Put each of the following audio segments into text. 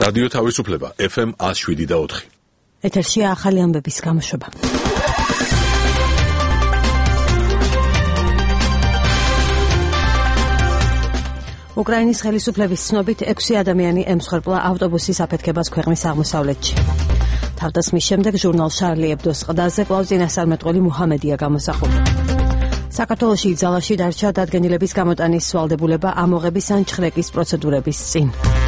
რადიო თავისუფლება FM 107.4. ეთერშია ახალი ამბების გამოშვება. უკრაინის ხელისუფლების ცნობით 6 ადამიანი ემსხვერპლა ავტობუსის აფეთქებას ქვეყნის აღმოსავლეთში. თავდასხმის შემდეგ ჟურნალ შარლი ებდოს ყდაზე კვლავ წინასწარმეტყველი მუჰამედია გამოსახული. საქართველოში იგზალაში დარჩა დადგენილების გამოტანის სვალდებულება ამოღების ან ჩხრეკის პროცედურების წინ.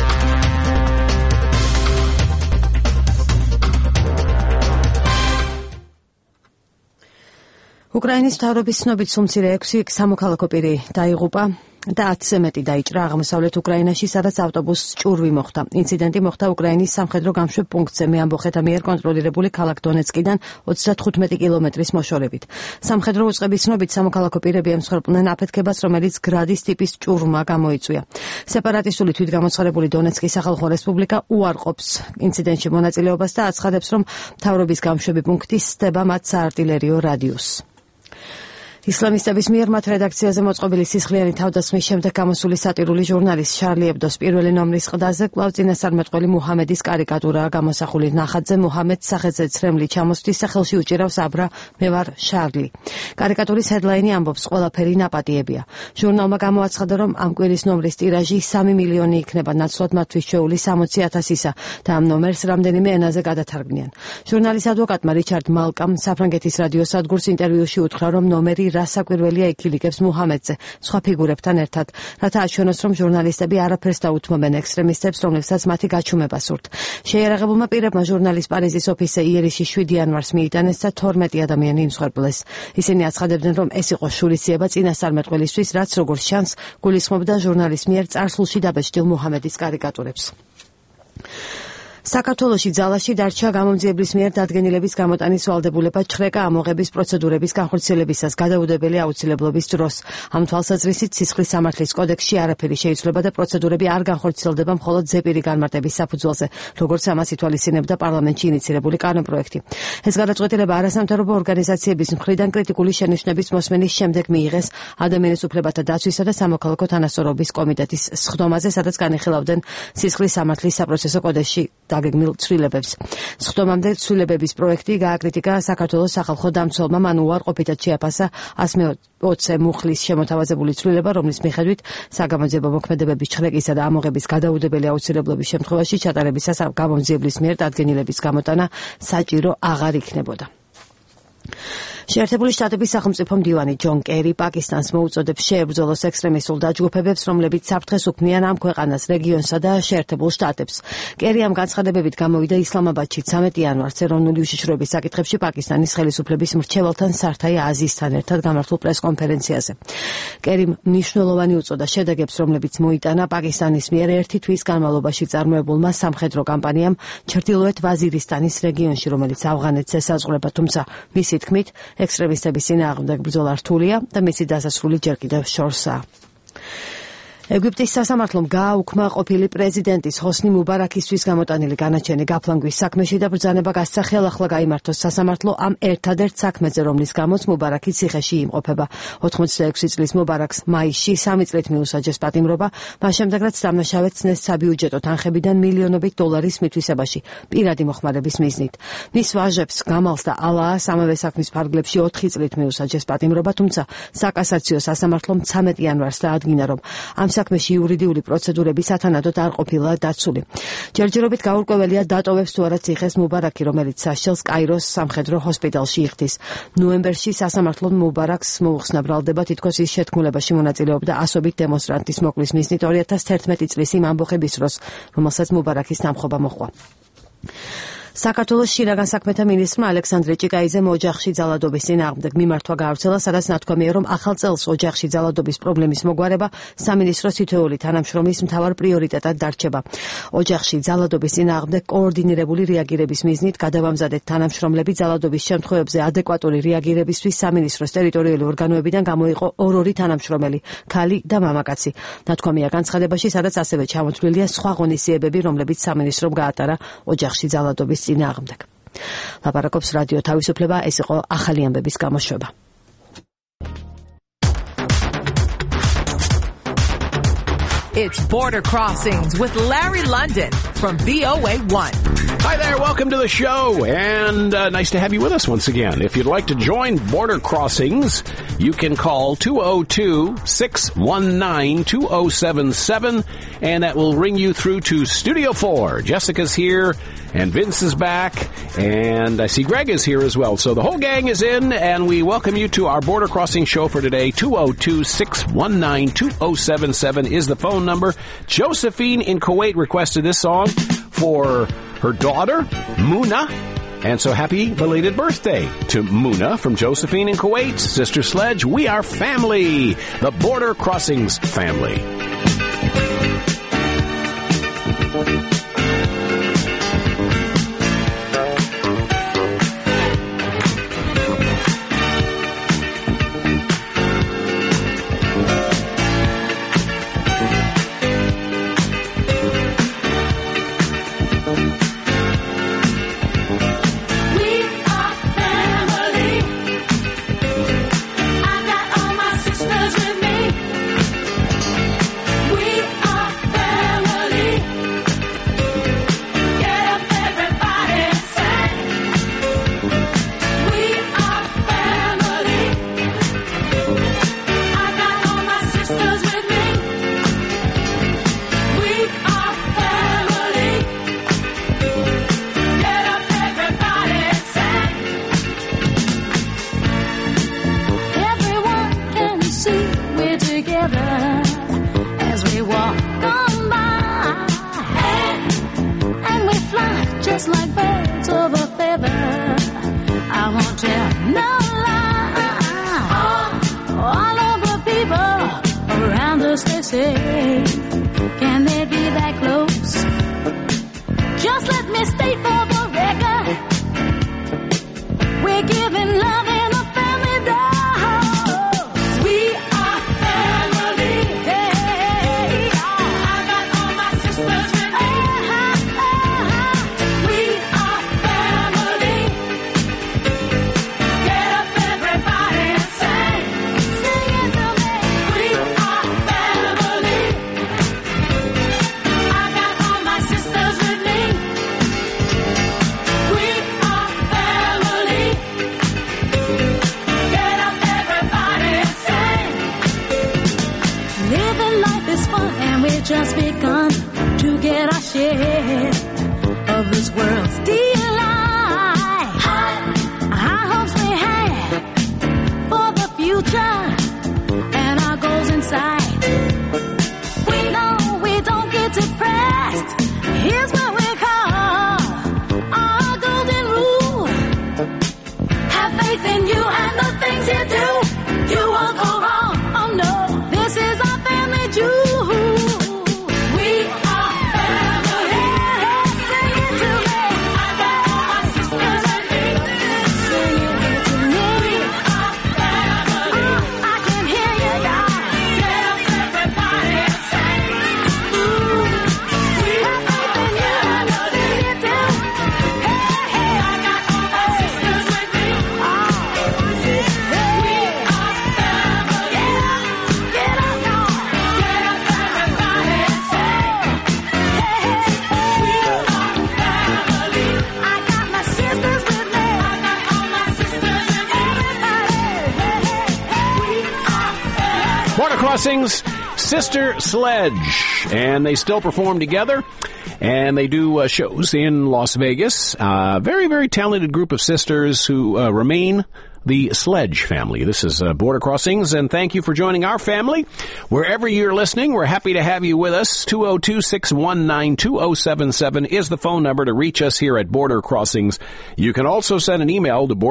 უკრაინის მთავრობის ცნობით სულ მცირე 6 სამოქალაქო პირი დაიღუპა და 10-ზე მეტი დაიჭრა აღმოსავლეთ უკრაინაში, სადაც ავტობუსს ჭურვი მოხდა. ინციდენტი მოხდა უკრაინის სამხედრო გამშვებ პუნქტზე მეამბოხეთა მიერ კონტროლირებული ქალაქ დონეცკიდან 35 კილომეტრის მოშორებით. სამხედრო უწყების ცნობით სამოქალაქო პირები ემსხვერპლნენ აფეთქებას, რომელიც გრადის ტიპის ჭურვმა გამოიწვია. სეპარატისტული თვითგამოცხადებული დონეცკის სახალხო რესპუბლიკა უარყოფს ინციდენტში მონაწილეობას და აცხადებს, რომ მთავრობის გამშვები პუნქტი სცდება მათ საარტილერიო რადიუსს. ისლამისტების მიერ მათ რედაქციაზე მოწყობილი სისხლიანი თავდასხმის შემდეგ გამოსული სატირული ჟურნალის შარლი ებდოს პირველი ნომრის ყდაზე კვლავ წინასწარმეტყველი მუჰამედის კარიკატურაა გამოსახული. ნახატზე მუჰამედს სახელზე ცრემლი ჩამოსვლის სახელში უჭირავს აბრა მე ვარ შარლი. კარიკატურის ჰედლაინი ამბობს, ყველაფერი ნაპატიებია. ჟურნალმა გამოაცხადა, რომ ამ კვირის ნომრის ტირაჟი 3 მილიონი იქნება, ნაცვლად მათთვის ჩვეული 60,000-ისა და ამ ნომერს რამდენიმე ენაზე გადათარგმნიან. ჟურნალის ადვოკატმა რიჩარდ მალკამ საფრანგეთის რადიო სადგურს ინტერვიუში უთხრა, რომ ნომერი რასაკვირველია იქილიკებს მუჰამედზე სხვა ფიგურებთან ერთად, რათა აჩვენოს, რომ ჟურნალისტები არაფერს დაუთმობენ ექსტრემისტებს, რომლებსაც მათი გაჩუმება სურთ. შეიარაღებულმა პირებმა ჟურნალის პარიზის ოფისზე იერიში 7 იანვარს მიიტანეს და 12 ადამიანი იმსხვერპლეს. ისინი აცხადებდნენ, რომ ეს იყო შურისძიება წინასწარმეტყველისთვის, რაც როგორც ჩანს, გულისხმობდა ჟურნალის მიერ წარსულში დაბეჭდილ მუჰამედის კარიკატურებს. საქართველოში ძალაში დარჩა გამომძიებლის მიერ დადგენილების გამოტანის ვალდებულება ჩხრეკა ამოღების პროცედურების განხორციელებისას გადაუდებელი აუცილებლობის დროს. ამ თვალსაზრისით სისხლის სამართლის კოდექსში არაფერი შეიცვლება და პროცედურები არ განხორციელდება მხოლოდ ზეპირი განმარტების საფუძველზე, როგორც ამას ითვალისწინებდა პარლამენტში ინიცირებული კანონპროექტი. ეს გადაწყვეტილება არასამთავრობო ორგანიზაციების მხრიდან კრიტიკული შენიშვნების მოსმენის შემდეგ მიიღეს ადამიანის უფლებათა დაცვისა და სამოქალაქო თანასწორობის კომიტეტის სხდომაზე, სადაც განიხილავდნენ სისხლის სამართლის საპროცესო კოდექსში დაგეგმილ ცვლილებებს. სხდომამდე ცვლილებების პროექტი გააკრიტიკა საქართველოს სახალხო დამცველმა, მან უარყოფითად შეაფასა 120 მუხლის შემოთავაზებული ცვლილება, რომლის მიხედვით საგამოძიებო მოქმედებების ჩხრეკისა და ამოღების გადაუდებელი აუცილებლობის შემთხვევაში ჩატარებისას გამომძიებლის მიერ დადგენილების გამოტანა საჭირო აღარ იქნებოდა. შეერთებული შტატების სახელმწიფო მდივანი ჯონ კერი პაკისტანს მოუწოდებს შეებრძოლოს ექსტრემისტულ დაჯგუფებებს, რომლებიც საფრთხეს უქმნიან ამ ქვეყანას, რეგიონსა და შეერთებულ შტატებს. კერი ამ განცხადებებით გამოვიდა ისლამაბადში 13 იანვარს ეროვნული უშიშროების საკითხებში პაკისტანის ხელისუფლების მრჩეველთან სართაი აზიზთან ერთად გამართულ პრესკონფერენციაზე. კერიმ მნიშვნელოვანი უწოდა შედეგებს, რომლებიც მოიტანა პაკისტანის მიერ 1 თვის განმავლობაში წარმოებულმა სამხედრო კამპანიამ ჩრდილოეთ ვაზირისტანის რეგიონში, რომელიც ავღანეთს ესაზღვრება, თუმცა მისი თქმით ექსტრემისტების წინააღმდეგ ბრძოლა რთულია და მისი დასასრული ჯერ კიდევ შორსაა. ეგვიპტის სასამართლომ გააუქმა ყოფილი პრეზიდენტის ჰოსნი მუბარაქისთვის გამოტანილი განაჩენი გაფლანგვის საქმეში და ბრძანება გასცა ხელახლა გაიმართოს სასამართლო ამ ერთადერთ საქმეზე, რომლის გამოც მუბარაქი ციხეში იმყოფება. 86 წლის მუბარაქს მაისში 3 წლით მიუსაჯეს პატიმრობა, მას შემდეგ რაც დამნაშავედ ცნეს საბიუჯეტო თანხებიდან მილიონობით დოლარის მითვისებაში პირადი მოხმარების მიზნით. მის ვაჟებს გამალს და ალაას ამავე საქმის ფარგლებში 4 წლით მიუსაჯეს პატიმრობა, თუმცა საკასაციო სასამართლომ 13 იანვარს დაადგინა, რომ ამ საქმეში იურიდიული პროცედურები სათანადოდ არ ყოფილა დაცული. ჯერჯერობით გაურკვეველია დატოვებს თუ არა ციხეს მუბარაქი, რომელიც საშელს კაიროს სამხედრო ჰოსპიტალში იხდის. ნოემბერში სასამართლომ მუბარაქს მოუხსნა ბრალდება, თითქოს ის შეთქმულებაში მონაწილეობდა ასობით დემონსტრანტის მოკვლის მიზნით 2011 წლის იმ ამბოხების დროს, რომელსაც მუბარაქის დამხობა მოჰყვა. საქართველოს შინაგან საქმეთა მინისტრმა ალექსანდრე ჭიკაიძემ ოჯახში ძალადობის წინააღმდეგ მიმართვა გაავრცელა, სადაც ნათქვამია, რომ ახალ წელს ოჯახში ძალადობის პრობლემის მოგვარება სამინისტროს თითოეული თანამშრომლის მთავარ პრიორიტეტად დარჩება. ოჯახში ძალადობის წინააღმდეგ კოორდინირებული რეაგირების მიზნით გადავამზადეთ თანამშრომლები ძალადობის შემთხვევებზე ადეკვატური რეაგირებისთვის სამინისტროს ტერიტორიული ორგანოებიდან გამოიყო 2 თანამშრომელი, ქალი და მამაკაცი. ნათქვამია განცხადებაში, სადაც ასევე ჩამოთვლილია სხვა ღონისძიებები, რომლებიც სამინისტრომ გაატარა ოჯახში ძალადობის წინააღმდეგ. ლაპარაკობს რადიო თავისუფლება, ეს იყო ახალი ამბების გამოშვება. It's Border Crossings with Larry London from VOA1. Hi there, welcome to the show, and nice to have you with us once again. If you'd like to join Border Crossings, you can call 202-619-2077, and that will ring you through to Studio 4. Jessica's here, and Vince is back, and I see Greg is here as well. So the whole gang is in, and we welcome you to our Border Crossing show for today. 202-619-2077 is the phone number. Josephine in Kuwait requested this song for her daughter, Muna. And so happy belated birthday to Muna from Josephine in Kuwait. Sister Sledge, we are family. The Border Crossings family. Sister Sledge, and they still perform together, and they do shows in Las Vegas. Very, very talented group of sisters who remain the Sledge family. This is Border Crossings, and thank you for joining our family. Wherever you're listening, we're happy to have you with us. 202-619-2077 is the phone number to reach us here at Border Crossings. You can also send an email to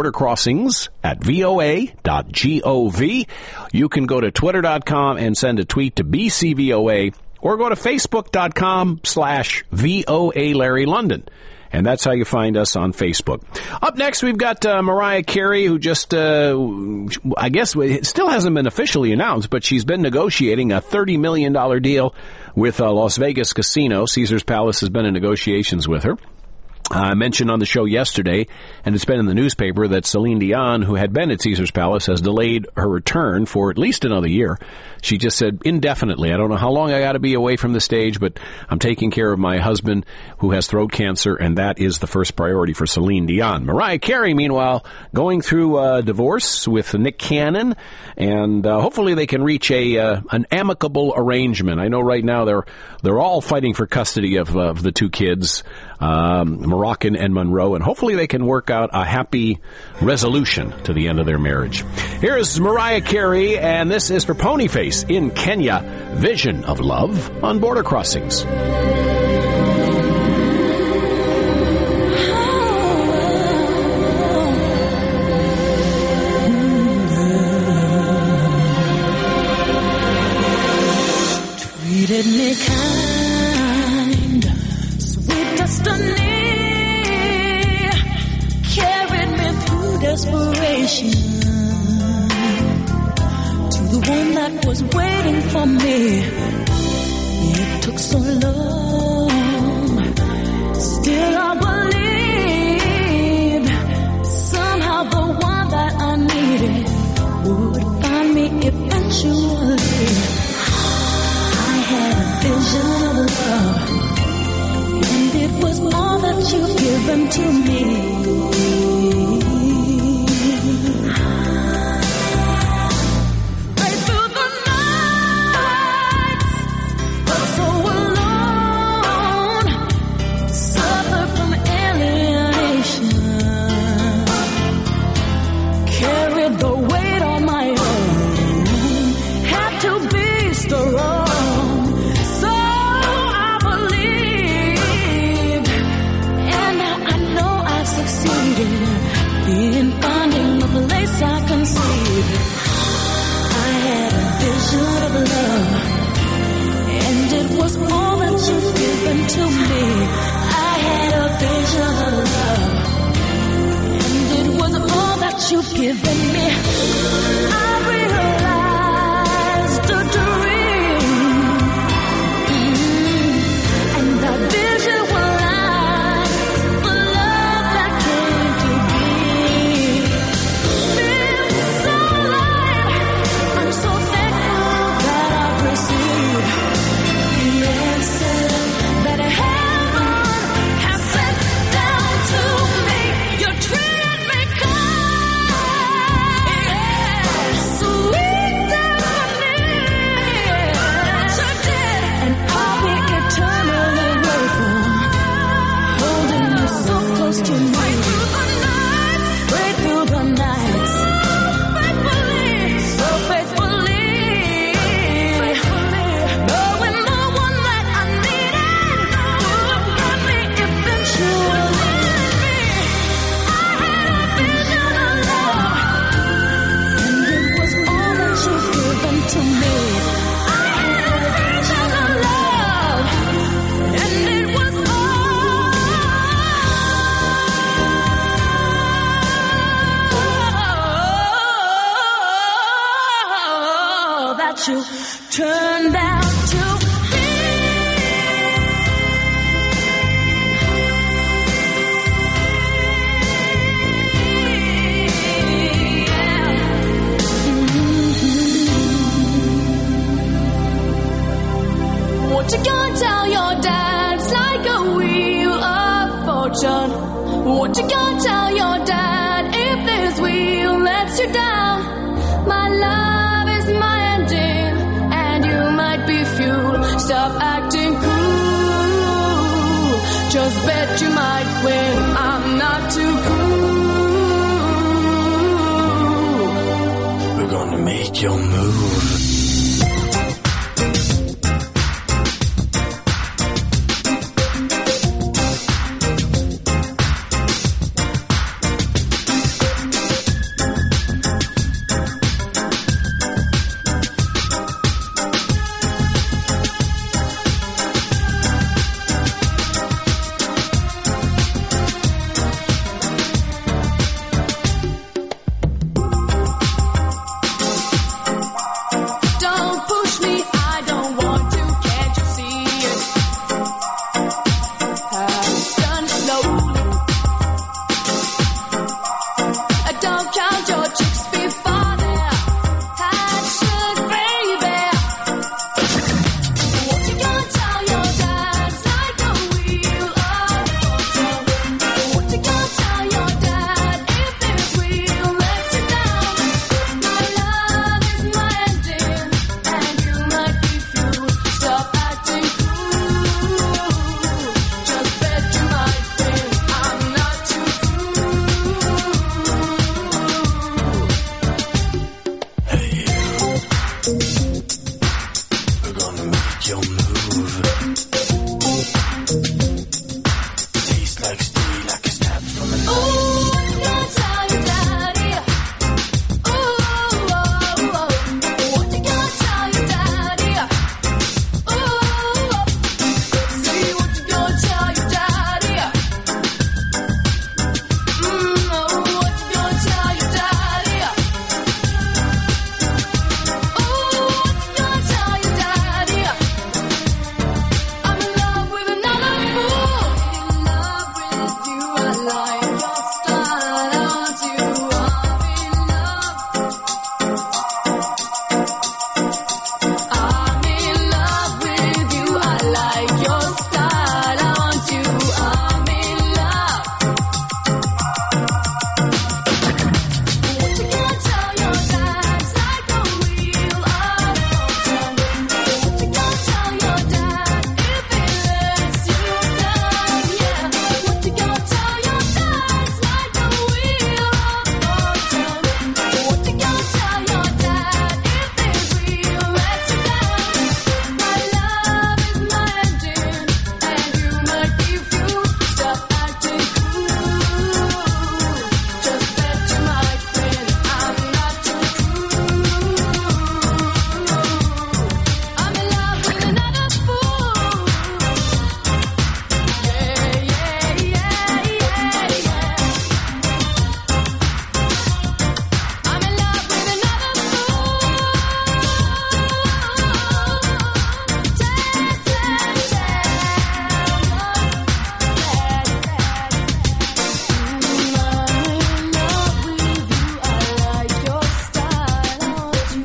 bordercrossings@voa.gov. You can go to twitter.com and send a tweet to BCVOA, or go to facebook.com/VOA Larry London. And that's how you find us on Facebook. Up next, we've got Mariah Carey, who just, I guess, it still hasn't been officially announced, but she's been negotiating a $30 million deal with Las Vegas Casino. Caesars Palace has been in negotiations with her. I mentioned on the show yesterday, and it's been in the newspaper, that Celine Dion, who had been at Caesars Palace, has delayed her return for at least another year. She just said indefinitely. I don't know how long I got to be away from the stage, but I'm taking care of my husband who has throat cancer, and that is the first priority for Celine Dion. Mariah Carey, meanwhile, going through a divorce with Nick Cannon, and hopefully they can reach an amicable arrangement. I know right now they're all fighting for custody of the two kids, Moroccan and Monroe, and hopefully they can work out a happy resolution to the end of their marriage. Here's Mariah Carey, and this is for Ponyface in Kenya, Vision of Love on Border Crossings. Treated me kind, sweet destiny, carried me through desperation to the one that was waiting for me. It took so long, still I believed somehow the one that I needed would find me eventually. I had a vision of love, and it was all that you've given to me. Right through the nights, but so alone, suffered from alienation, carried the weight on my own, had to be strong. In finding a place I conceived, I had a vision of love, and it was all that you've given to me. I had a vision of love, and it was all that you've given me. I realized a dream, and that vision was you turned out to be. What you gonna tell your dad? It's like a wheel of fortune. What you gonna tell your dad if this wheel lets you down? My love is my ending, and you might be fuel. Stop acting cool. Just bet you might win. I'm not too cool. We're gonna make your move.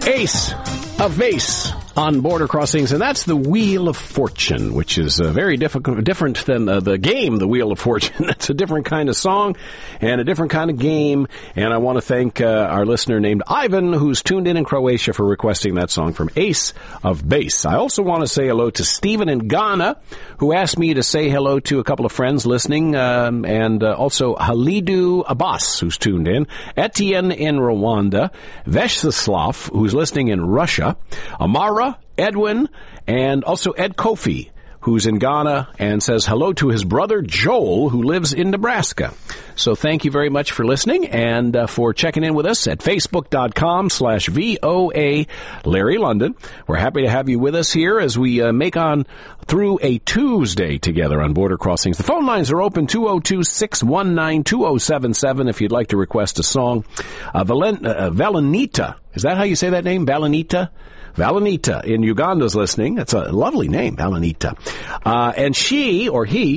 Ace of Base on Border Crossings, and that's the Wheel of Fortune, which is very different than the game, the Wheel of Fortune. That's a different kind of song and a different kind of game, and I want to thank our listener named Ivan, who's tuned in Croatia, for requesting that song from Ace of Base. I also want to say hello to Stephen in Ghana, who asked me to say hello to a couple of friends listening, and also Halidu Abbas, who's tuned in, Etienne in Rwanda, Veshslav, who's listening in Russia, Amara, Edwin, and also Ed Kofi, who's in Ghana, and says hello to his brother Joel, who lives in Nebraska. So thank you very much for listening and for checking in with us at facebook.com/VOA Larry London. We're happy to have you with us here as we make on through a Tuesday together on Border Crossings. The phone lines are open, 202-619-2077, if you'd like to request a song. Valenita, is that how you say that name, Valenita? Valenita in Uganda's listening. That's a lovely name, Valenita. And she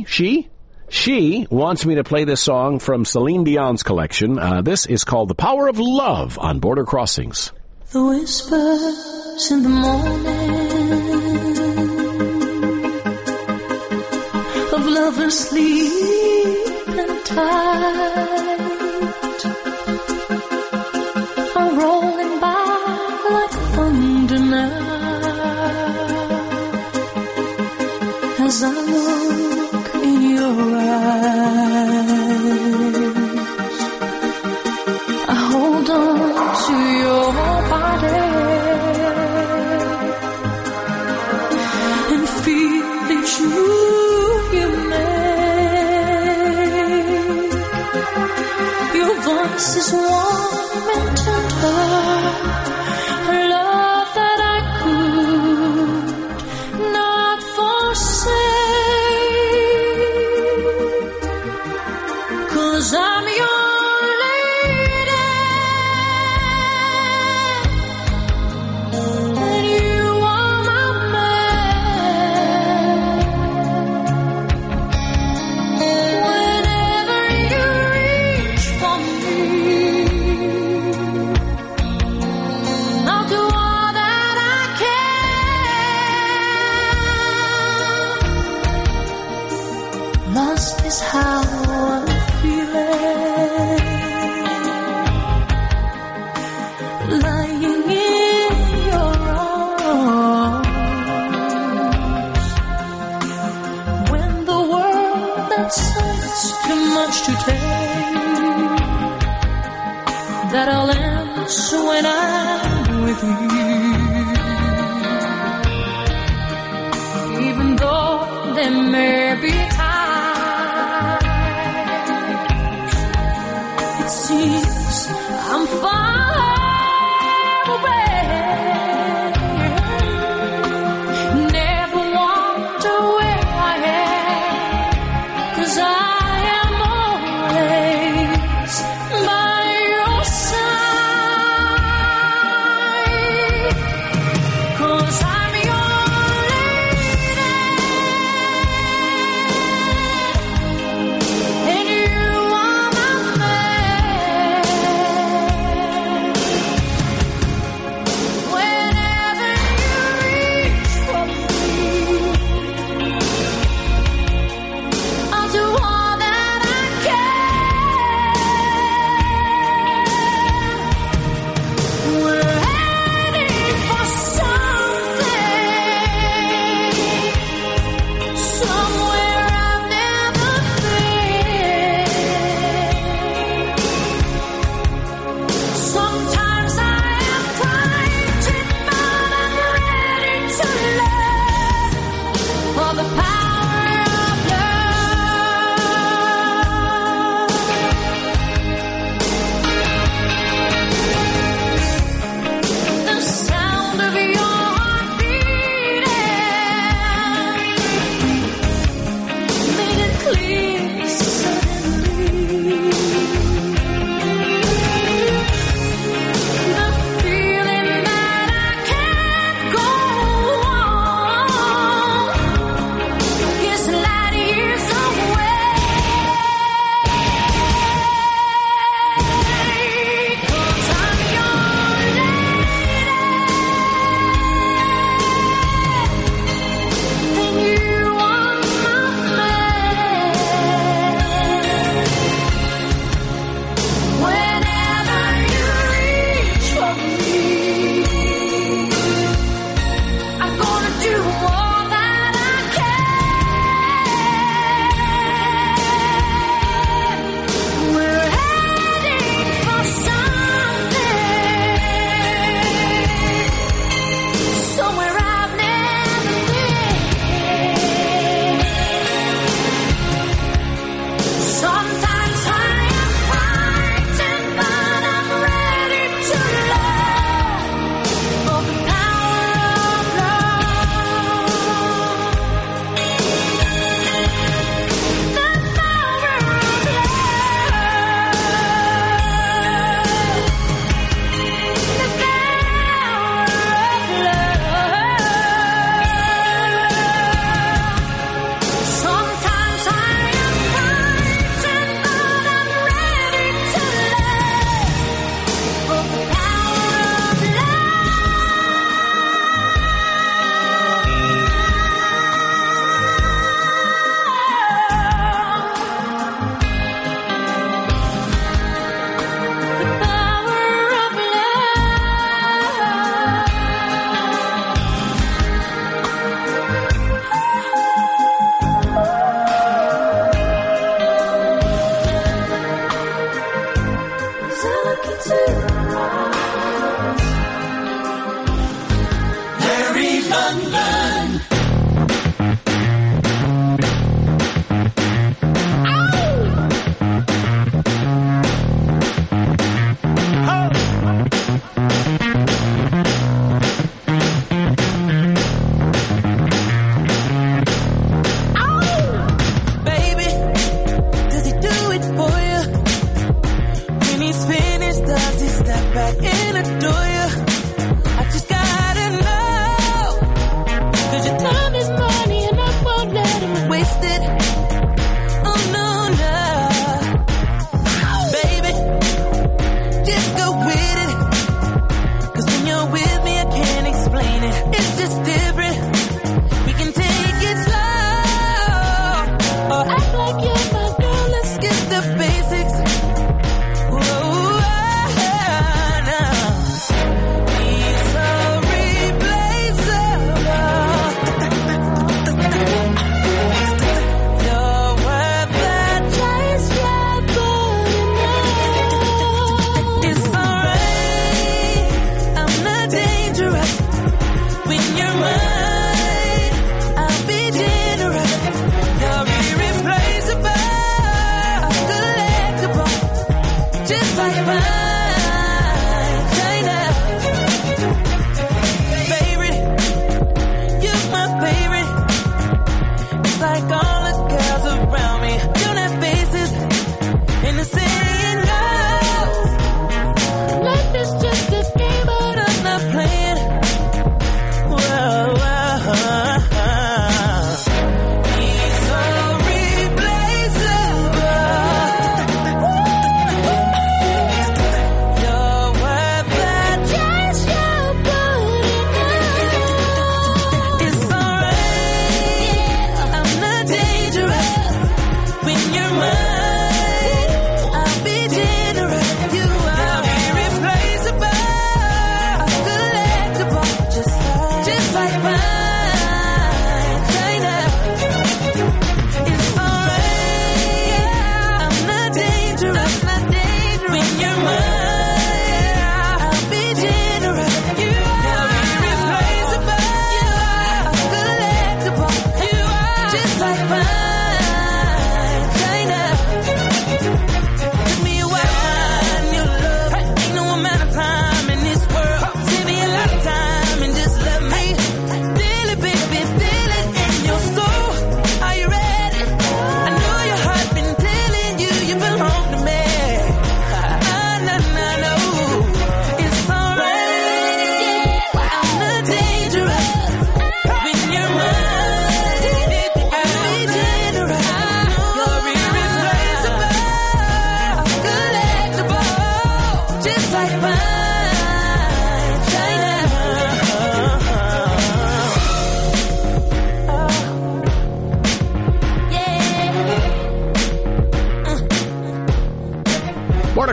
wants me to play this song from Celine Dion's collection. This is called The Power of Love on Border Crossings. The whispers in the morning of lovers sleep and tight are rolling by like thunder now. As I look in your eyes, I hold on to your body and feel each move you make. Your voice is warm and tender, a love that I could not forsake, 'cause I'm your lady and you are my man. Whenever you reach for me, I'll do all that I can. Lost is how I'm feeling, lying in your arms. When the world that seems too much to take, that I'll answer when I'm with you. Even though there may be times it seems I'm far away, never wonder where I am, 'cause I am always by your side.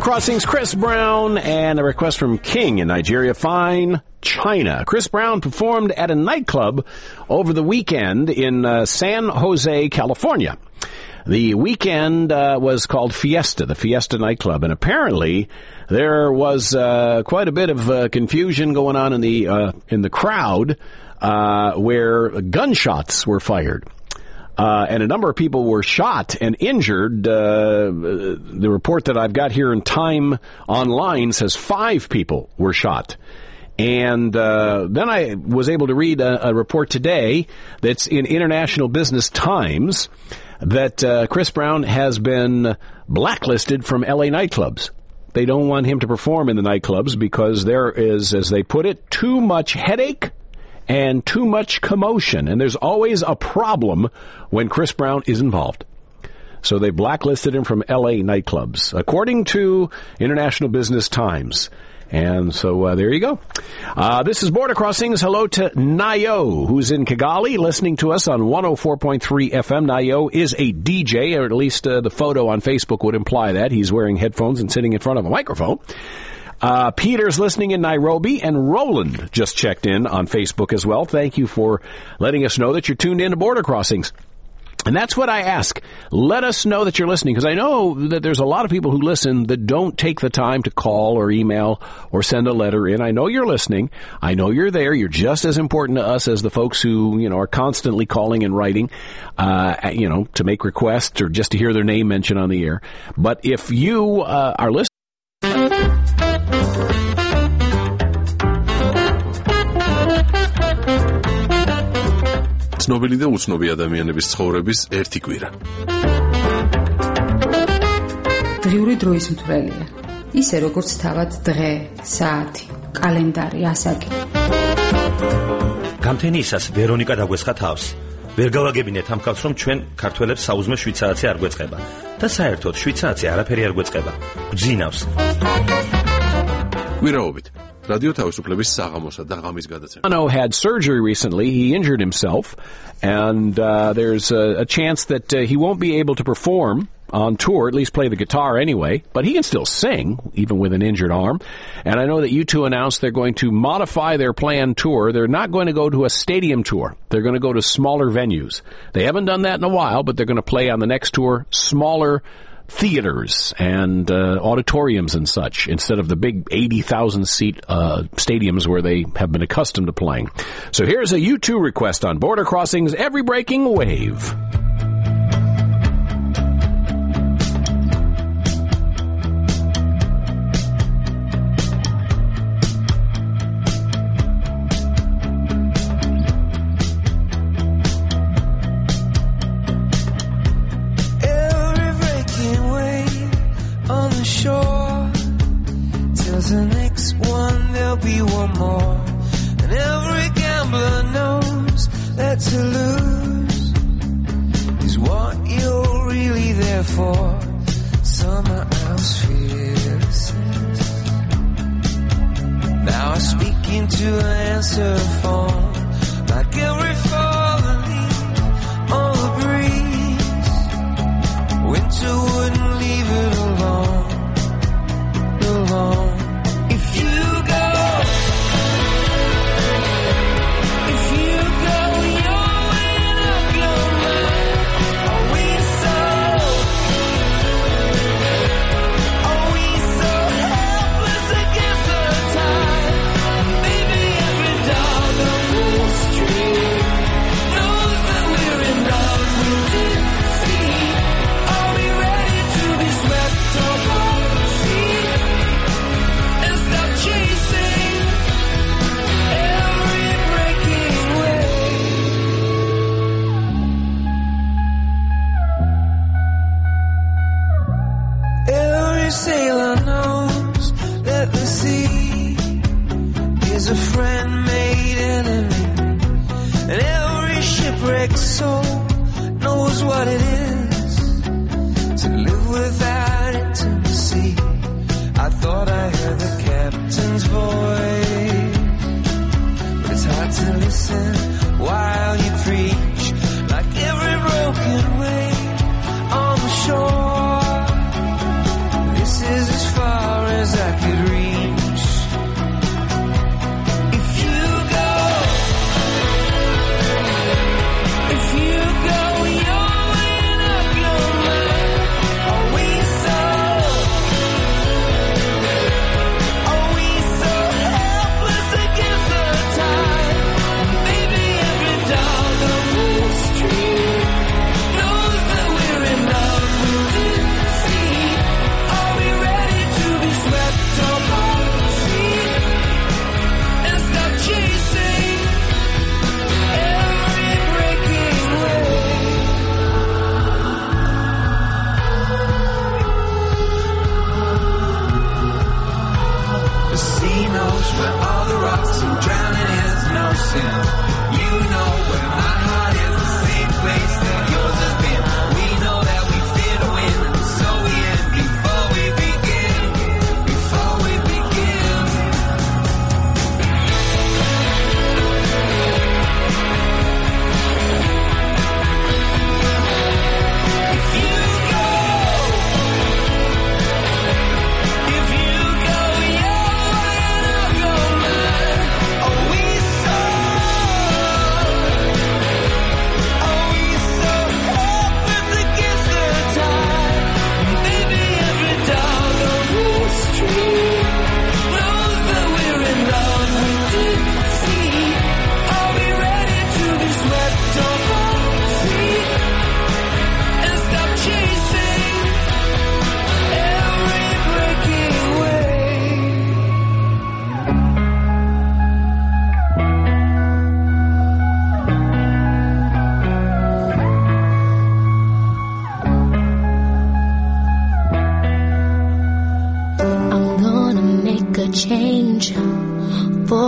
Crossings, Chris Brown, and a request from King in Nigeria. Fine China. Chris Brown performed at a nightclub over the weekend in San Jose, California. The weekend was called Fiesta, the Fiesta nightclub, and apparently there was quite a bit of confusion going on in the crowd where gunshots were fired. And a number of people were shot and injured. The report that I've got here in Time Online says 5 people were shot. And then I was able to read a report today that's in International Business Times that Chris Brown has been blacklisted from L.A. nightclubs. They don't want him to perform in the nightclubs because there is, as they put it, too much headache and too much commotion. And there's always a problem when Chris Brown is involved. So they blacklisted him from L.A. nightclubs, according to International Business Times. And so there you go. This is Border Crossings. Hello to Nayo, who's in Kigali, listening to us on 104.3 FM. Nayo is a DJ, or at least the photo on Facebook would imply that. He's wearing headphones and sitting in front of a microphone. Peter's listening in Nairobi, and Roland just checked in on Facebook as well. Thank you for letting us know that you're tuned in to Border Crossings. And that's what I ask. Let us know that you're listening, because I know that there's a lot of people who listen that don't take the time to call or email or send a letter in. I know you're listening. I know you're there. You're just as important to us as the folks who, are constantly calling and writing, to make requests or just to hear their name mentioned on the air. But if you are listening, ცნობილი და უცნობი ადამიანების ცხოვრების ერთი კვირა. დღიური დროის მთვრელია. ისე როგორც თავად დღე, საათი, კალენდარი, ასაკი. გამთენიისას ვერონიკა დაგვესხა თავს. ვერ გავაგებინეთ ამ ხალხს, რომ ჩვენ ქართველებს საუზმე შვიცარიცი არ გვეწყება. და საერთოდ შვიცარიცი არაფერი არ გვეწყება. გძინავს. კვირაობით Radio თავისუფლების საღამოსა და ღამის გადაცემა. Bono had surgery recently. He injured himself, and there's a chance that he won't be able to perform on tour, at least play the guitar anyway, but he can still sing, even with an injured arm. And I know that U2 announced they're going to modify their planned tour. They're not going to go to a stadium tour. They're going to go to smaller venues. They haven't done that in a while, but they're going to play on the next tour smaller theaters and auditoriums and such, instead of the big 80,000-seat stadiums where they have been accustomed to playing. So here's a U2 request on Border Crossings, Every Breaking Wave. The next one, there'll be one more. And every gambler knows that to lose is what you're really there for. Summer house fearlessness. Now I speak into an answer phone, like every fallen leaf on the breeze. Winter wouldn't leave it alone. Sailor knows that the sea is a friend made enemy, and every shipwrecked soul knows what it is to live without intimacy. I thought I heard the captain's voice, but it's hard to listen while you preach, like every broken wave on the shore. This is as far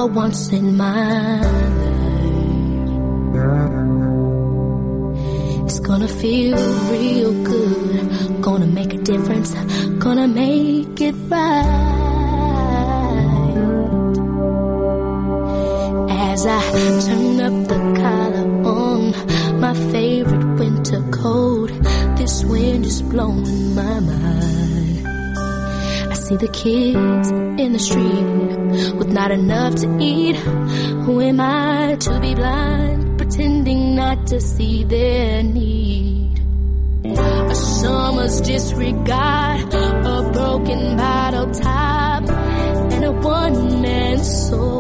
for once in my life. It's gonna feel real good, gonna make a difference, gonna make it right. As I turn up the collar on my favorite winter coat, this wind is blowing my mind. I see the kids in the street with not enough to eat. Who am I to be blind, pretending not to see their need? A summer's disregard, a broken bottle top, and a one-man soul.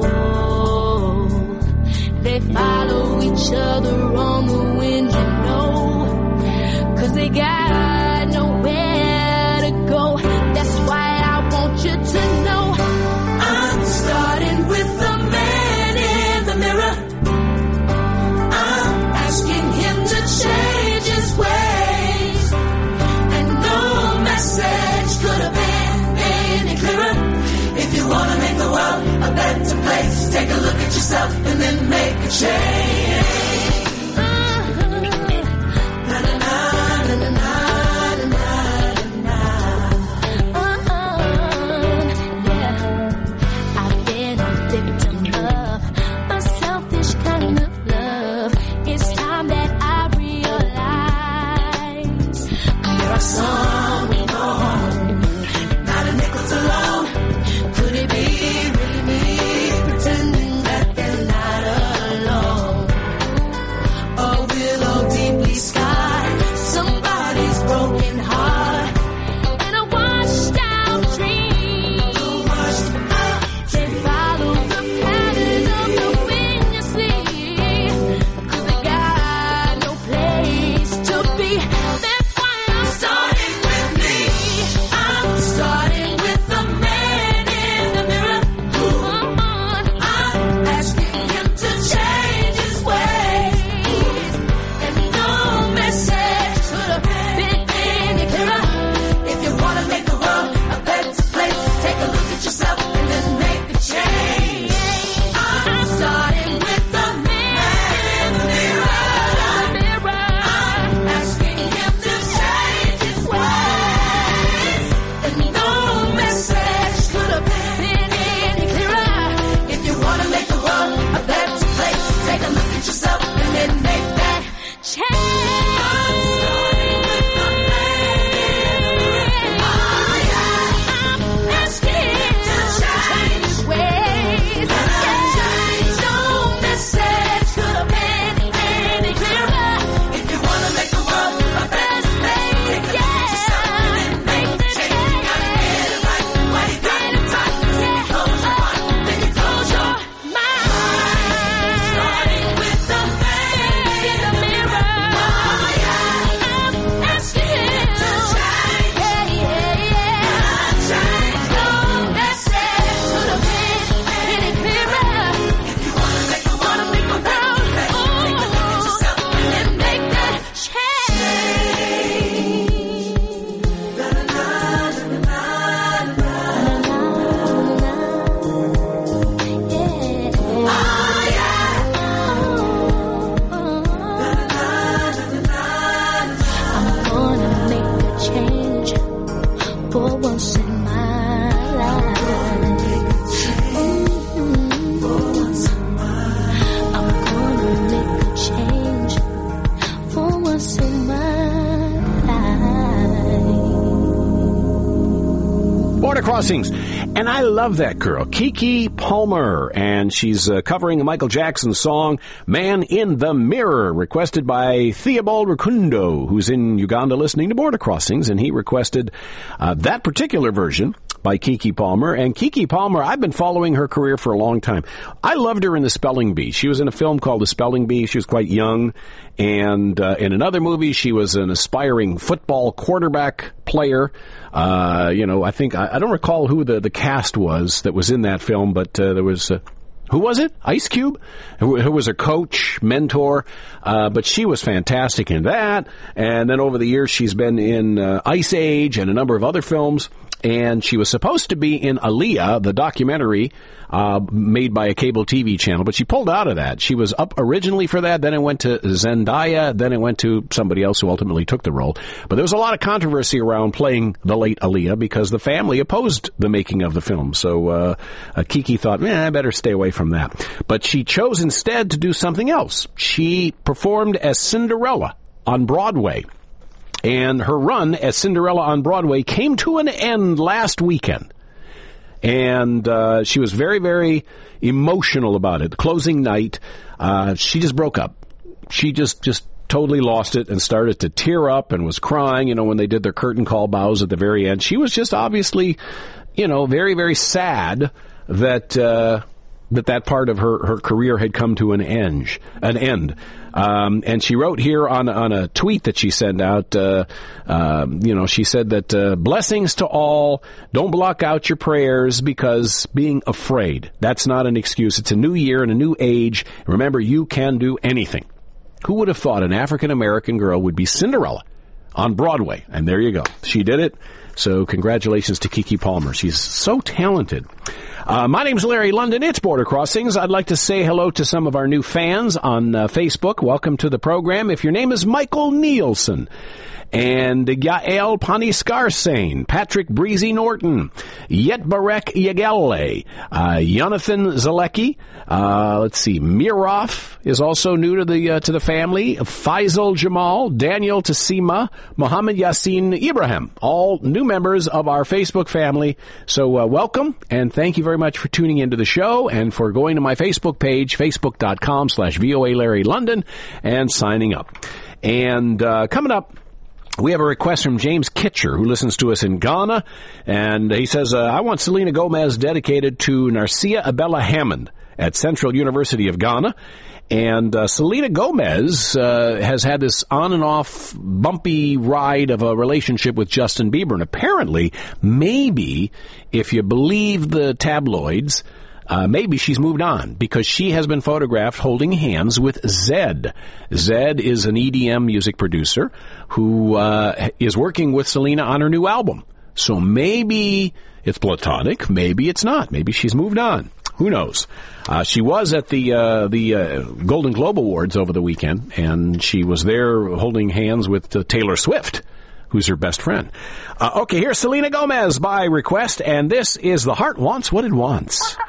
They follow each other on the wind, you know, 'cause they got nowhere to go. That's why I want you to know I'm starting with the man in the mirror. I'm asking him to change his ways, and no message could have been any clearer. If you want to make the world a better place, take a look at yourself and then make a change. I've been a victim of a selfish kind of love. It's time that I realize there are some we know, not a nickel's alone. Could it be really me pretending that they're not alone? A willow deeply scarred, somebody's broken heart, and a washed out dream. They follow the pattern of the wind, you see, 'cause they got no place to be. That's why I'm starting with me. I'm starting with the man in the mirror. I'm asking him to change his ways, and no message could have been any clearer. If you want to make the world a better place, take a look at yourself and then make a change. I'm starting with the man in the mirror. I'm asking him to change his ways, and no message could have been any clearer. If you want to make the world a better place, take a look at yourself and then make that change. I'm starting with the man in the mirror. I'm asking him to change his ways. No message could have been any clearer. If you want to make the world a better place, take a look at yourself and then make the change. You gotta get it right while you got the time. Close your heart, then you close your mind. Starting with the man in the mirror. I'm asking him to change. No message could have been any clearer. If you want to make the world a better place, take a look at yourself and then make that change. I'm gonna make a change for once in my life. I'm gonna make a change for once in my life. Border Crossings. And I love that girl, Keke Palmer, and she's covering a Michael Jackson song, Man in the Mirror, requested by Theobald Rukundo, who's in Uganda listening to Border Crossings, and he requested that particular version by Keke Palmer. And Keke Palmer, I've been following her career for a long time. I loved her in The Spelling Bee. She was in a film called The Spelling Bee. She was quite young. And in another movie, she was an aspiring football quarterback player. I think, I don't recall who the cast was that was in that film, but there was... Who was it? Ice Cube? Who was her coach, mentor. But she was fantastic in that. And then over the years, she's been in Ice Age and a number of other films. And she was supposed to be in Aaliyah, the documentary made by a cable TV channel, but she pulled out of that. She was up originally for that, then it went to Zendaya, then it went to somebody else who ultimately took the role. But there was a lot of controversy around playing the late Aaliyah because the family opposed the making of the film. So Kiki thought, I better stay away from that. But she chose instead to do something else. She performed as Cinderella on Broadway. And her run as Cinderella on Broadway came to an end last weekend. And she was very, very emotional about it. Closing night, she just broke up. She just totally lost it and started to tear up and was crying, when they did their curtain call bows at the very end. She was just obviously, very, very sad that that part of her career had come to an end. And she wrote here on a tweet that she sent out, she said that, blessings to all, don't block out your prayers because being afraid, that's not an excuse. It's a new year and a new age. Remember, you can do anything. Who would have thought an African-American girl would be Cinderella on Broadway? And there you go. She did it. So congratulations to Keke Palmer. She's so talented. My name's Larry London. It's Border Crossings. I'd like to say hello to some of our new fans on Facebook. Welcome to the program. If your name is Michael Nielsen and Yael Paniskarsain, Patrick Breezy Norton, Yetbarek Yagelle, Jonathan Zalecki, let's see, Miroff is also new to the family, Faisal Jamal, Daniel Tassima, Mohammed Yassin Ibrahim, all new members of our Facebook family. So welcome, and thank you very much for tuning into the show and for going to my Facebook page, facebook.com/VOA Larry London, and signing up. And coming up, we have a request from James Kitcher, who listens to us in Ghana, and he says, I want Selena Gomez dedicated to Narcia Abella Hammond at Central University of Ghana. And Selena Gomez has had this on and off bumpy ride of a relationship with Justin Bieber. And apparently, maybe, if you believe the tabloids, maybe she's moved on because she has been photographed holding hands with Zedd. Zedd is an EDM music producer who is working with Selena on her new album. So maybe it's platonic, maybe it's not. Maybe she's moved on. Who knows? She was at the Golden Globe Awards over the weekend, and she was there holding hands with Taylor Swift, who's her best friend. Okay, here's Selena Gomez by request, and this is The Heart Wants What It Wants.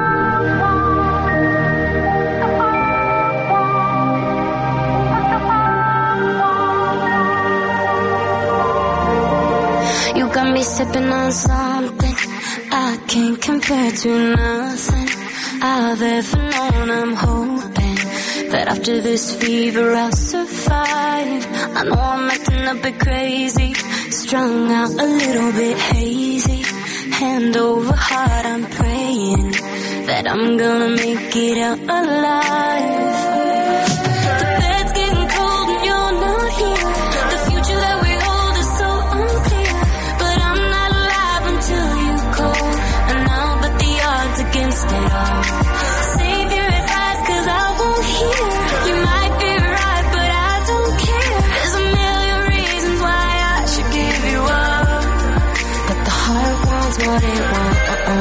You got me sipping on something I can't compare to nothing I've ever known. I'm hoping that after this fever I'll survive. I know I'm acting a bit crazy, strung out a little bit hazy. Hand over heart, I'm praying that I'm gonna make it out alive. The bed's getting cold and you're not here. The future that we hold is so unclear. But I'm not alive until you call, and I'll bet the odds against it all. Save your advice, cause I won't hear. You might be right, but I don't care. There's a million reasons why I should give you up, but the heart wants what it wants.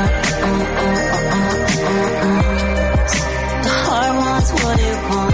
The heart wants what it wants.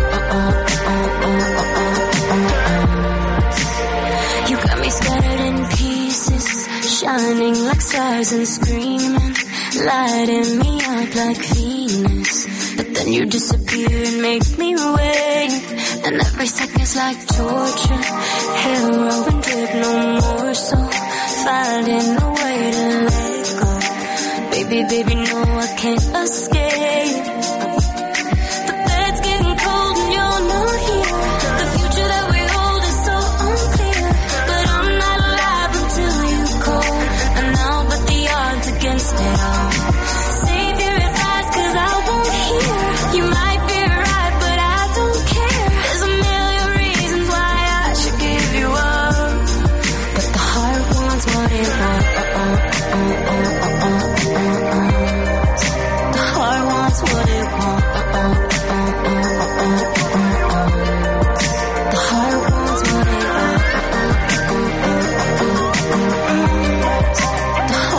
You got me scattered in pieces, shining like stars and screaming, lighting me up like Venus. But then you disappear and make me wait, and every second's like torture. Heroin drip, no more, so finding a way to let go. Baby, no, I can't escape. The bed's getting cold and you're not here. The future that we hold is so unclear. But I'm not alive until you call, and I'll bet the odds against it all. Save your advice, cause I won't hear. You might be right, but I don't care. There's a million reasons why I should give you up, but the heart wants what it wants. The heart wants what it wants. The heart wants what it wants. The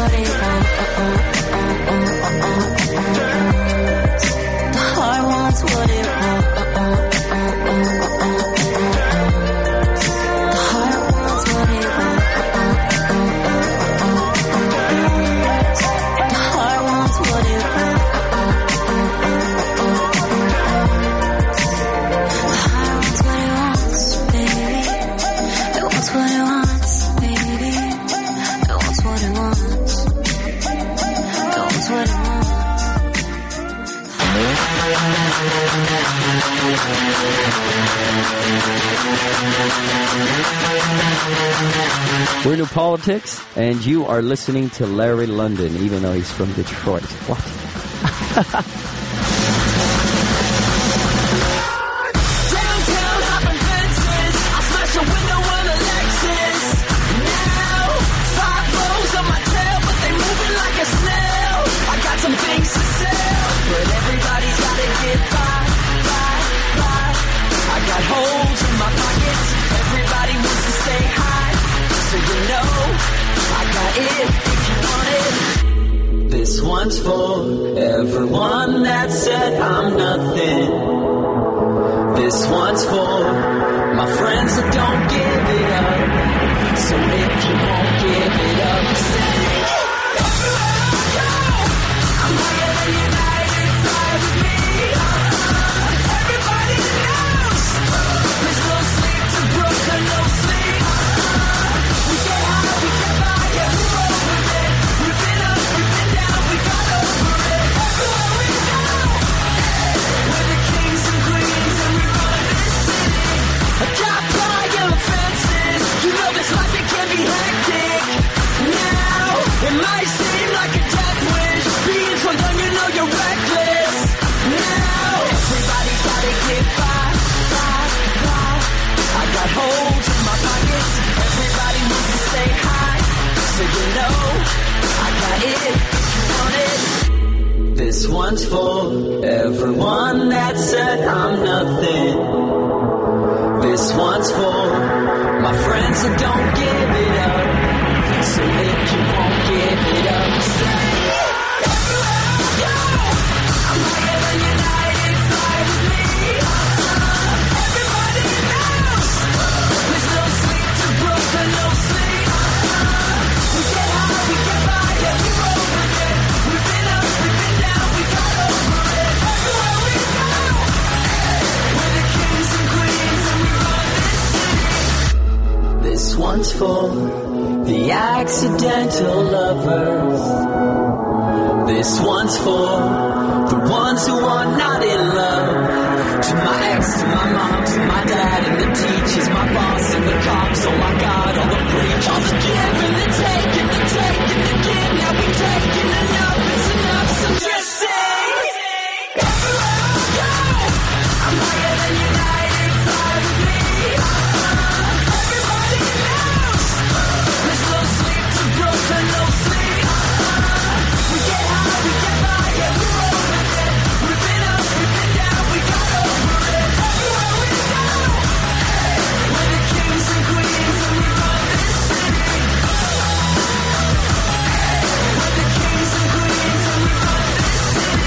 what it wants. The heart wants what it wants. The heart wants what it wants. The heart wants what it wants. The heart wants what it wants, baby. It wants what it wants, baby. It wants what it wants. It wants what it wants. We're New Politics, and you are listening to Larry London, even though he's from Detroit. What? Downtown hopping fences, I smash a window on a Lexus. Now, 5 rows on my tail, but they moving like a snail. I got some things to sell, but everybody's gotta get by. I got holes in my pockets, everybody wants to stay high. So you know, I got it if you want it. This one's for everyone that said I'm nothing. This one's for my friends that don't give it up. So if you won't give it up, say everywhere I go, I'm higher than United, fly with me. Everybody knows there's no sleep to Brooklyn, no sleep. We get high, we get by, yeah, we roll with it. We've been up, we've been down, we got over it. Everywhere we go, we're the kings and queens and we run this city. I got flying fences, you know this life, it can be hectic. Now, it might seem like a death wish, being so young you know you're reckless. Now, everybody's gotta get by. I got holes in my pockets, everybody wants to stay high. So you know, I got it if you want it. This one's for everyone that said I'm nothing. This one's for my friends that don't give it up. So if you won't give it up, say everywhere I go, I'm higher than United, fly with me. Everybody knows there's no sleep to Brooklyn, no sleep. We get high, we get by, yeah, we roll with it. We've been up, we've been down, we got over it. Everywhere we go, we're the kings and queens and we run this city. This one's for the accidental lovers. This one's for the ones who are not in love. To my ex, to my mom, to my dad, and the teachers, my boss, and the cops. Oh my God, all the preach, all the give and the take, and the take, and the give. Now we taking enough, it's enough, so just sing. Everywhere I go, I'm higher than United, fly with me. Everybody knows there's no sleep to Brooklyn, no sleep. We get high, we get by, yeah, we roll with it. We've been up, we've been down, we got over it. Everywhere we go, we're the kings and queens and we run this city. We're the kings and queens and we run this city.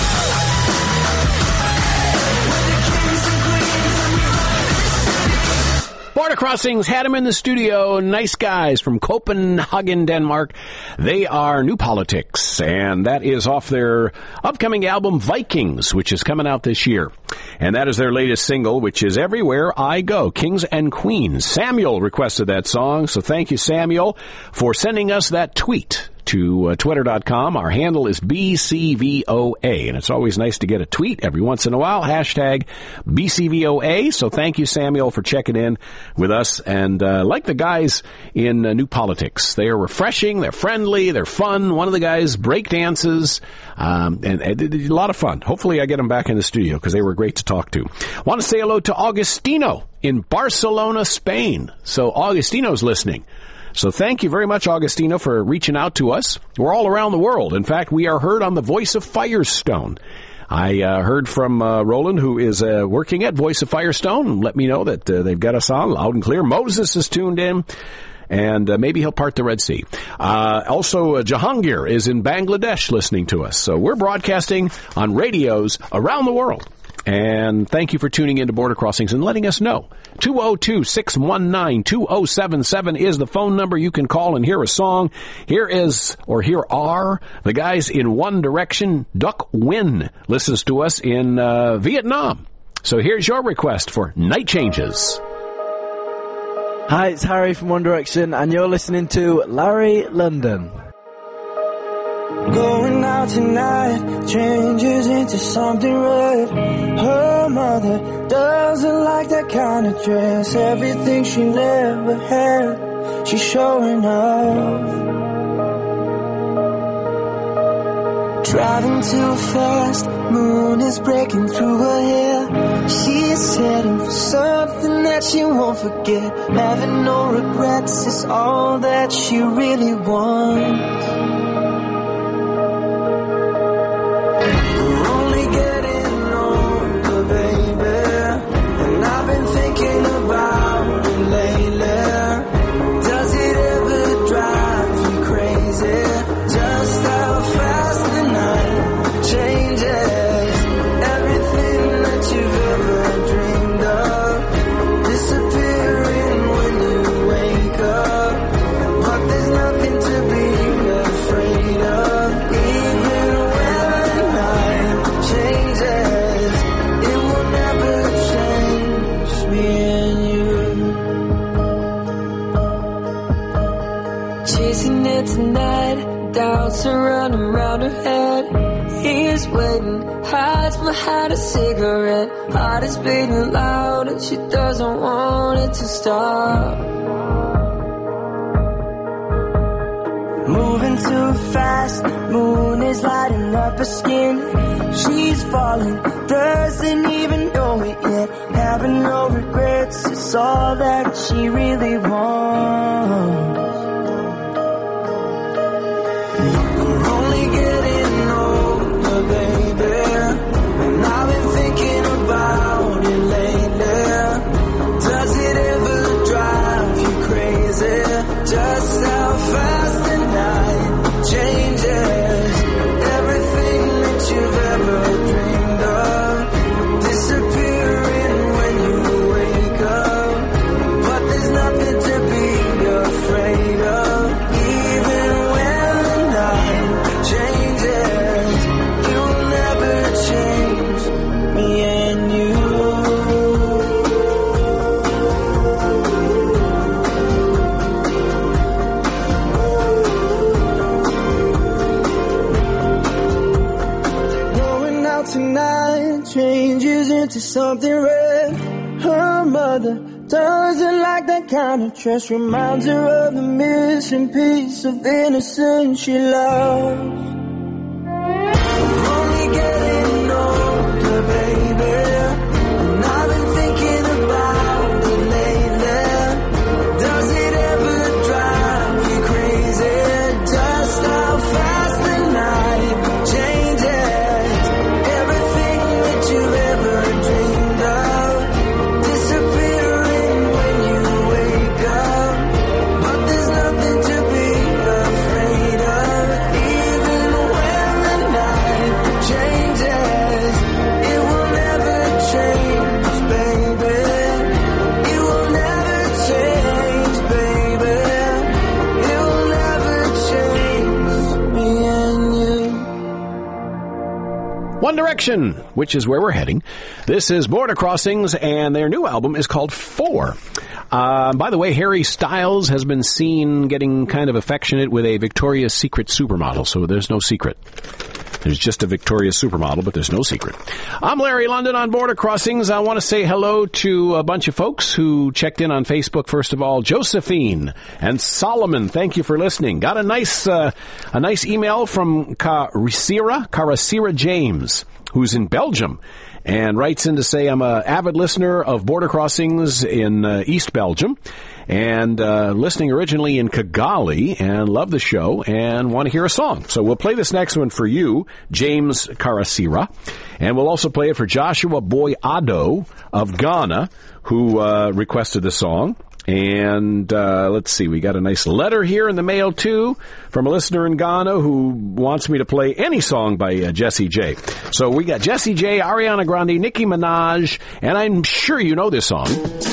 We're the kings and queens and we run this city. Border Crossings had them in the studio. Nice guys from Copenhagen, Denmark. They are New Politics, and that is off their upcoming album Vikings, which is coming out this year. And that is their latest single, which is Everywhere I Go, Kings and Queens. Samuel requested that song, so thank you, Samuel, for sending us that tweet to twitter.com. Our handle is BCVOA, and it's always nice to get a tweet every once in a while, hashtag BCVOA. So thank you, Samuel, for checking in with us. And like the guys in New Politics, they are refreshing, they're friendly, they're fun. One of the guys break dances, and a lot of fun. Hopefully I get them back in the studio because they were great to talk to. Want to say hello to Augustino in Barcelona, Spain. So Augustino's listening. So thank you very much, Augustino, for reaching out to us. We're all around the world. In fact, we are heard on the Voice of Firestone. I heard from Roland, who is working at Voice of Firestone, and let me know that they've got us on loud and clear. Moses is tuned in. and maybe he'll part the Red Sea. Also, Jahangir is in Bangladesh listening to us. So we're broadcasting on radios around the world. And thank you for tuning into Border Crossings and letting us know. 202-619-2077 is the phone number. You can call and hear a song. Here are the guys in One Direction. Duc Nguyen listens to us in Vietnam. So here's your request for Night Changes. Hi, it's Harry from One Direction, and you're listening to Larry London. Going out tonight changes into something red. Her mother doesn't like that kind of dress. Everything she never had, she's showing off. Driving too fast, moon is breaking through her hair. She's heading for something that she won't forget. Having no regrets is all that she really wants. Thinking about it lately. Does it ever drive you crazy? Just how fast the night changes. Everything that you've ever dreamed of disappearing when you wake up. But there's nothing to be afraid of. Even when the night changes, it will never change me and you. Chasing it tonight, doubts are running around her head. He's waiting, hides behind a cigarette. Heart is beating loud and she doesn't want it to stop. Moving too fast, moon is lighting up her skin. She's falling, doesn't even know it yet. Having no regrets, it's all that she really wants. We're only getting older, baby, and I've been thinking about it lately. Does it ever drive you crazy? Just how fast the night changes. Everything that you've ever dreamed of disappearing when you wake up. But there's nothing to be afraid of. Even when the night changes, it will never change me and you. Going out tonight changes into something red. Her mother doesn't like that kind of dress. Reminds her of the missing piece of innocence she loves. We're only getting older, baby, and I've been thinking about it lately. Does it ever drive you crazy? Just how fast the night changes. Everything that you've ever dreamed of disappearing when you wake up. But there's nothing to be afraid of. Even when the night changes, it will never change, baby. It will never change, baby. It will never change me and you. One Direction, which is where we're heading. This is Border Crossings, and their new album is called 4. By the way, Harry Styles has been seen getting kind of affectionate with a Victoria's Secret supermodel, so there's no secret. There's just a Victoria's supermodel, but there's no secret. I'm Larry London on Border Crossings. I want to say hello to a bunch of folks who checked in on Facebook. First of all, Josephine and Solomon, thank you for listening. Got a nice email from Karasira James, who's in Belgium, and writes in to say, I'm an avid listener of Border Crossings in East Belgium, and listening originally in Kigali, and love the show, and want to hear a song. So we'll play this next one for you, James Karasira, and we'll also play it for Joshua Boy Ado of Ghana, who requested the song. And let's see, we got a nice letter here in the mail, too, from a listener in Ghana who wants me to play any song by Jessie J. So we got Jessie J, Ariana Grande, Nicki Minaj, and I'm sure you know this song.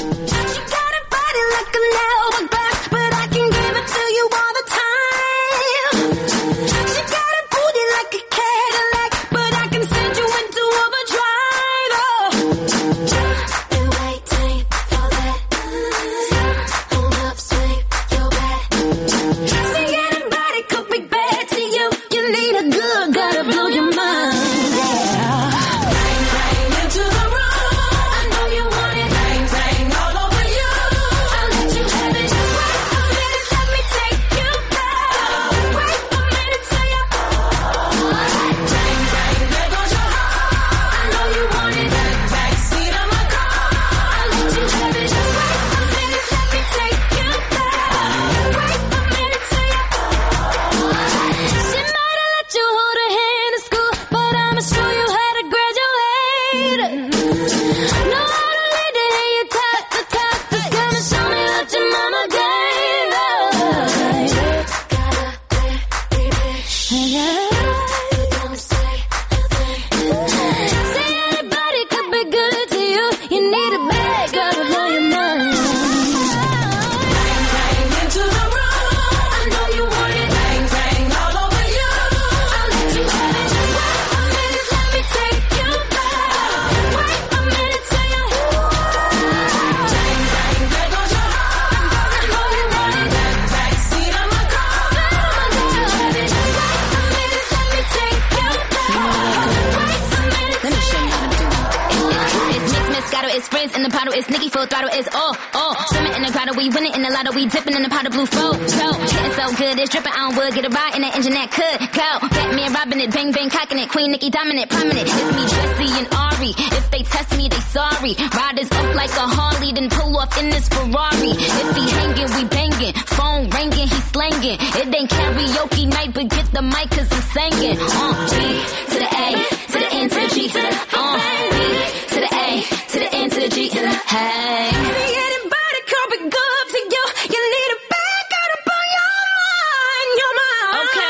It's Nicki full throttle, it's swimming in the grotto, we winning in the lotto, we dipping in the pot of blue flow. Getting so good, it's dripping on wood, get a ride in the engine that could go. Batman robbing it, bang bang cocking it, Queen Nicki dominant, prominent. It's me, Jessie and Ari. If they test me, they sorry. Riders up like a Harley, then pull off in this Ferrari. If he hanging, we banging. Phone ringing, he slanging. It ain't karaoke night, but get the mic 'cause I'm singing. B to the A, to the N to the G. B to the A, to the N to the G. Hey. Anybody come be good to you? You need a back out up on your mind. Okay.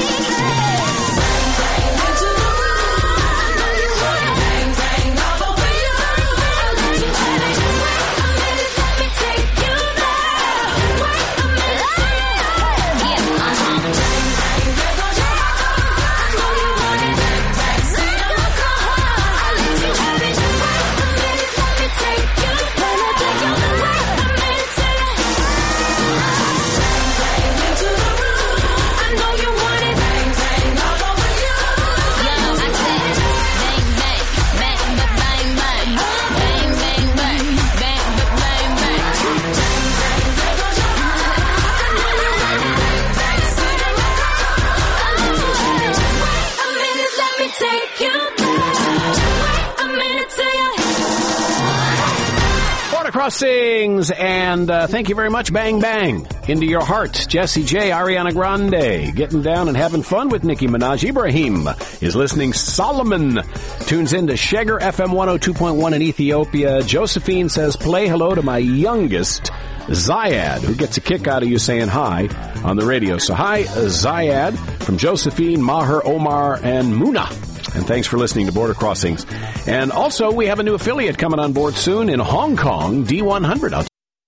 Crossings, and thank you very much, Bang Bang. Into Your Heart, Jessie J, Ariana Grande, getting down and having fun with Nicki Minaj. Ibrahim is listening. Solomon tunes into Sheger FM 102.1 in Ethiopia. Josephine says, play hello to my youngest, Zayad, who gets a kick out of you saying hi on the radio. So hi, Zayad, from Josephine, Maher, Omar, and Muna. And thanks for listening to Border Crossings. And also, we have a new affiliate coming on board soon in Hong Kong, D100.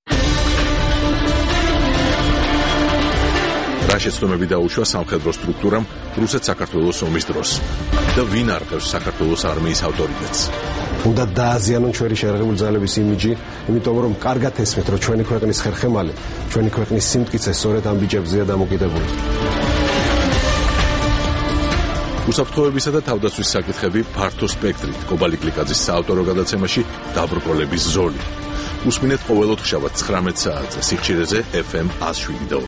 რა შეცდომები დაუშვა სამხედრო სტრუქტურამ რუსეთ-საქართველოს ომის დროს და ვინ არყევს საქართველოს არმიის ავტორიტეტს? უნდა დააზიანონ ჩვენი შეერაღებული ძალების იმიჯი, იმიტომ რომ კარგად ესმით, რომ ჩვენი ქვეყნის ხერხემალი, ჩვენი ქვეყნის სიმტკიცე სწორედ ამ ბიჭებზეა დამოკიდებული. უსაფრთხოებისა და თავდაცვის საკითხები ფართო სპექტრით კობალი კლიკაძის საავტორო გადაცემაში დაბრკოლების ზოლი. უსმინეთ ყოველ ოთხშაბათს 19 საათზე სიხშირეზე FM 107.2.